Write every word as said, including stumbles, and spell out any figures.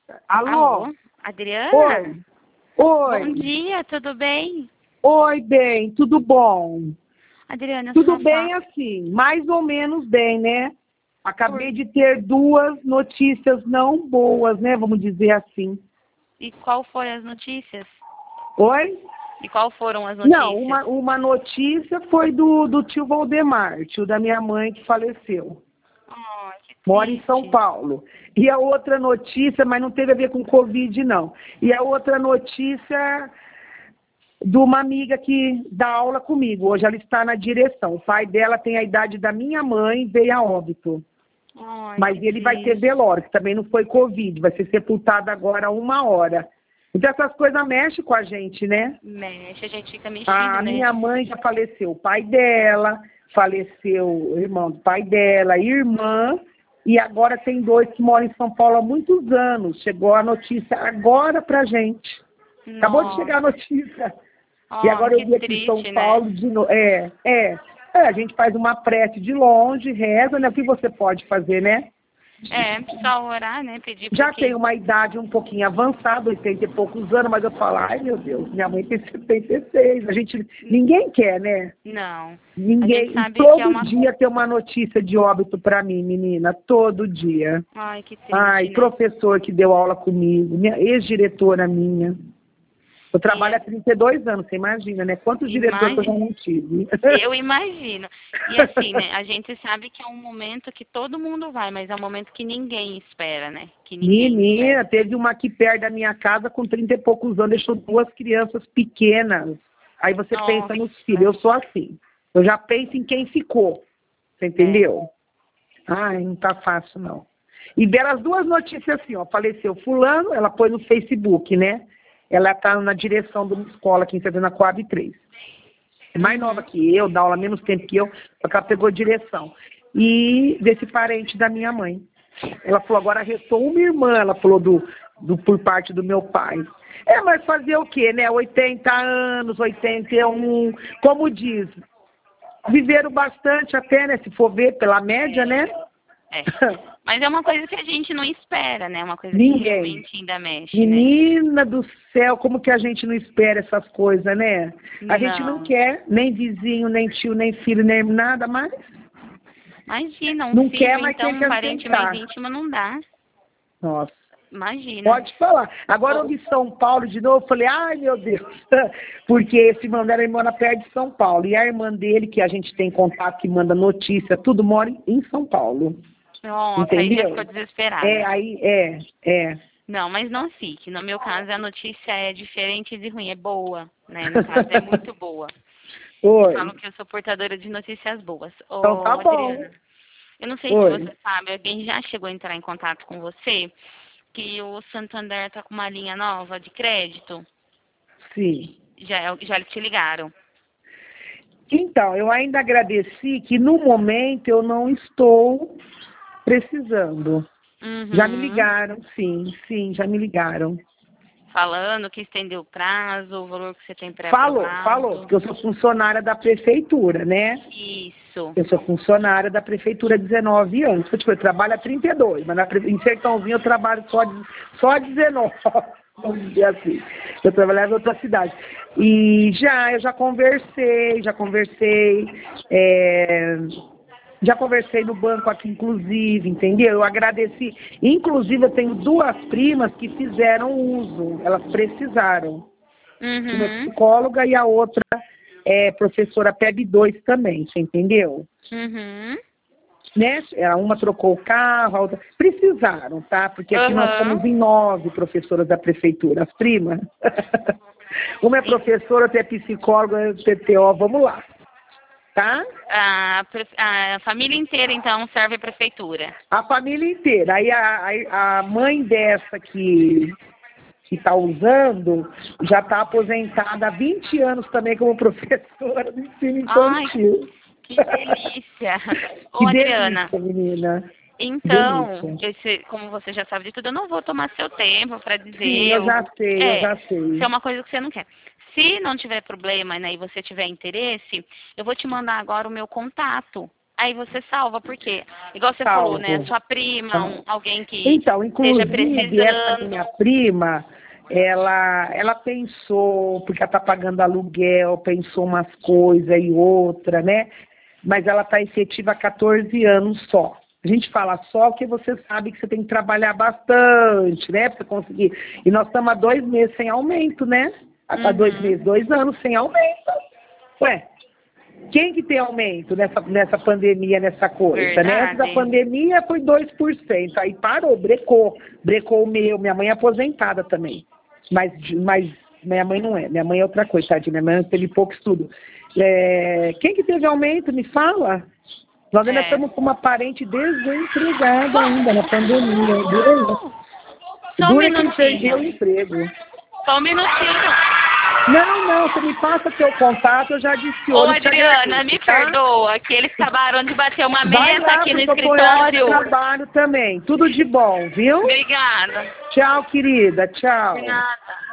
Alô? Alô? Adriana? Oi. Oi. Bom dia, tudo bem? Oi, bem, tudo bom? Adriana, eu Tudo só bem fa... assim, mais ou menos bem, né? Acabei de ter duas notícias não boas, né? Vamos dizer assim. E qual foram as notícias? Oi? E qual foram as notícias? Não, uma, uma notícia foi do, do tio Valdemar, tio da minha mãe que faleceu. Ai, que Mora em São triste. Paulo. E a outra notícia, mas não teve a ver com Covid, não. E a outra notícia de uma amiga que dá aula comigo. Hoje ela está na direção. O pai dela tem a idade da minha mãe e veio a óbito. Ai, Mas que ele vai ter triste. velório, que também não foi Covid. Vai ser sepultado agora a uma hora. Então essas coisas mexem com a gente, né? Mexe, a gente fica mexido, A né? minha mãe já faleceu, o pai dela, faleceu o irmão do pai dela, a irmã, e agora tem dois que moram em São Paulo há muitos anos. Chegou a notícia agora pra gente. Acabou de chegar a Nossa. notícia. Oh, E agora eu que vi aqui em São triste, Paulo né? de novo. É, é, é. A gente faz uma prece de longe, reza, né? O que você pode fazer, né? É, só orar, né? Pedir Já porque... tenho uma idade um pouquinho avançada, oitenta e poucos anos, mas eu falo, ai meu Deus, minha mãe tem setenta e seis. A gente, ninguém quer, né? Não. A Ninguém. gente E sabe que é todo uma... dia tem uma notícia de óbito pra mim, menina. Todo dia. Ai, que triste, Ai, né? professor que deu aula comigo, minha ex-diretora minha. Eu trabalho há E trinta e dois anos, você imagina, né? Quantos diretores eu já imagina... não tive? Eu imagino. E assim, né? A gente sabe que é um momento que todo mundo vai, mas é um momento que ninguém espera, né? Que ninguém Menina, espera. teve uma aqui perto da minha casa com trinta e poucos anos, deixou duas crianças pequenas. Aí você pensa Nossa, nos filhos, eu sou assim. Eu já penso em quem ficou. Você é. entendeu? Ai, não tá fácil, não. E deram as duas notícias assim, ó. Faleceu fulano, ela pôs no Facebook, né? Ela tá na direção de uma escola aqui em Santana Coab três. É mais nova Uhum. que eu, dá aula menos tempo que eu, só que ela pegou direção. E desse parente da minha mãe. Ela falou, agora restou uma irmã, ela falou, do, do, por parte do meu pai. É, mas fazer o quê, né? oitenta anos, oitenta e um, como diz, viveram bastante até, né? Se for ver pela média, né? É. Mas é uma coisa que a gente não espera, né? Uma coisa que Ninguém. realmente ainda mexe, né? Menina do céu, como que a gente não espera essas coisas, né? A gente não Não. quer, nem vizinho, nem tio, nem filho, nem nada, mas Imagina, um não quer, filho, mas então, tem um que parente mais aceitar. íntimo não dá. Nossa. Imagina. Pode falar. Agora eu vi São Paulo de novo, falei, ai meu Deus, porque esse irmão dela mora perto de São Paulo. E a irmã dele, que a gente tem contato, que manda notícia, tudo mora em São Paulo. Nossa, aí já Entendeu? ficou desesperada. É, aí, é, é. Não, mas não fique. No meu caso, a notícia é diferente de ruim, é boa, né? No caso, é muito boa. Eu falo Oi. que eu sou portadora de notícias boas. Então tá Ô, bom. Adriana, eu não sei se Oi. você sabe, alguém já chegou a entrar em contato com você, que o Santander está com uma linha nova de crédito. Sim. Já, já te ligaram. Então, eu ainda agradeci que no momento eu não estou precisando. Já me Uhum. ligaram, sim, sim, já me ligaram. Falando que estendeu o prazo, o valor que você tem Falou, falou, pré-aprovado. porque eu sou funcionária da prefeitura, né? Isso. Eu sou funcionária da prefeitura há dezenove anos. Tipo, eu trabalho há trinta e dois, mas na, pre- em Sertãozinho eu trabalho só, de- só há dezenove. Vamos dizer assim. Eu trabalhava em outra cidade. E já, eu já conversei, já conversei, é, já conversei no banco aqui, inclusive, entendeu? Eu agradeci. Inclusive, eu tenho duas primas que fizeram uso, elas precisaram. Uma é Uhum. psicóloga e a outra é professora P E B dois também, você entendeu? Uhum. Né? A uma trocou o carro, a outra... Precisaram, tá? Porque aqui nós Aham. somos em nove professoras da prefeitura, as primas. Uma é professora, outra é psicóloga, P T O, vamos lá. Tá? A, pre- a família inteira, então, serve a prefeitura. A família inteira. Aí a, a, a mãe dessa que que está usando já está aposentada há vinte anos também como professora de ensino Ai, infantil. que delícia. Ô, Que Adriana, delícia, menina. então, Delícia. esse, como você já sabe de tudo, eu não vou tomar seu tempo para Sim, dizer eu o... já sei, eu É, já se é sei. uma coisa que você não quer. Se não tiver problema, né, e você tiver interesse, eu vou te mandar agora o meu contato, aí você salva, porque, igual você Salvo. falou, né? Sua prima, um, alguém que Então, esteja inclusive, essa precisando. minha prima, ela, ela pensou, porque ela está pagando aluguel, pensou umas coisas e outra, né? Mas ela está efetiva há quatorze anos só. A gente fala só porque você sabe que você tem que trabalhar bastante, né? Para conseguir. E nós estamos há dois meses sem aumento, né? Há Uhum. dois meses, dois anos sem aumento. Ué, quem que tem aumento nessa, nessa pandemia, nessa coisa, Verdade. né? Antes da pandemia foi dois por cento, aí parou, brecou, brecou o meu, minha mãe é aposentada também, mas, mas minha mãe não é, minha mãe é outra coisa, tadinha, minha mãe teve pouco estudo. É, quem que teve aumento, me fala? Nós ainda É. estamos com uma parente desempregada ainda na pandemia, dura isso. Só um Dura quem perdeu o minutinho. emprego. Só um minutinho. Não, não, você me passa seu contato, eu já disse Ô, hoje. Adriana, me perdoa, que eles acabaram de bater uma Vai mesa lá, aqui no porque eu tô em área de escritório. trabalho também. Tudo de bom, viu? Obrigada. Tchau, querida. Tchau. De nada.